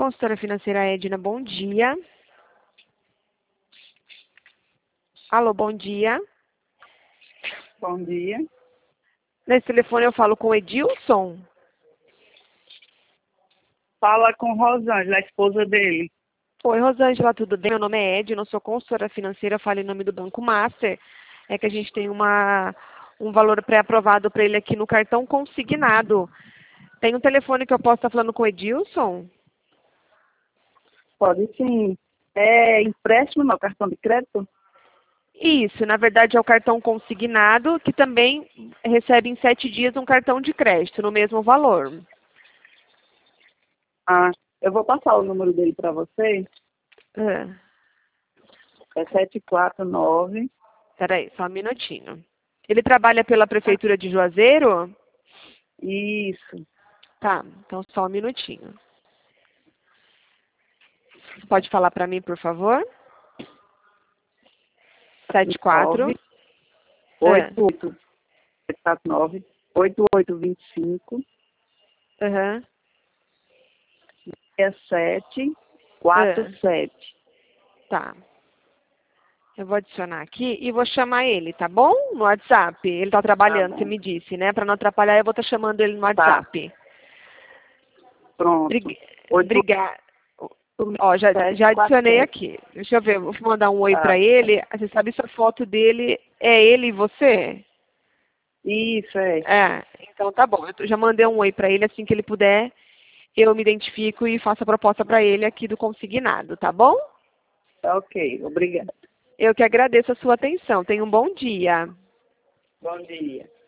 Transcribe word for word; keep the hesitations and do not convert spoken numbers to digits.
Consultora financeira Edna, bom dia. Alô, bom dia. Bom dia. Nesse telefone eu falo com o Edilson. Fala com Rosângela, a esposa dele. Oi, Rosângela, tudo bem? Meu nome é Edna, eu sou consultora financeira, falo em nome do Banco Master. É que a gente tem uma, um valor pré-aprovado para ele aqui no cartão consignado. Tem um telefone que eu posso estar falando com o Edilson? Pode sim. É empréstimo no cartão de crédito? Isso, na verdade é o cartão consignado, que também recebe em sete dias um cartão de crédito no mesmo valor. Ah, eu vou passar o número dele para você. É. É sete quatro nove. Peraí, só um minutinho. Ele trabalha pela Prefeitura de Juazeiro? Isso. Tá, então só um minutinho. Pode falar para mim, por favor? sete quatro oito oito sete quatro nove oito oito dois cinco Aham. seis sete quatro sete. Tá. Eu vou adicionar aqui e vou chamar ele, tá bom? No WhatsApp. Ele tá trabalhando, Tá você bom. me disse, né? Para não atrapalhar, eu vou estar chamando ele no WhatsApp. Pronto. Obrigada. Ó, já, já adicionei aqui. Deixa eu ver, vou mandar um oi Tá. para ele. Você sabe se a foto dele é ele e você? Isso, é. É, então tá bom. Eu já mandei um oi para ele, assim que ele puder, eu me identifico e faço a proposta para ele aqui do consignado, tá bom? Tá ok. Obrigada. Eu que agradeço a sua atenção. Tenha um bom dia. Bom dia.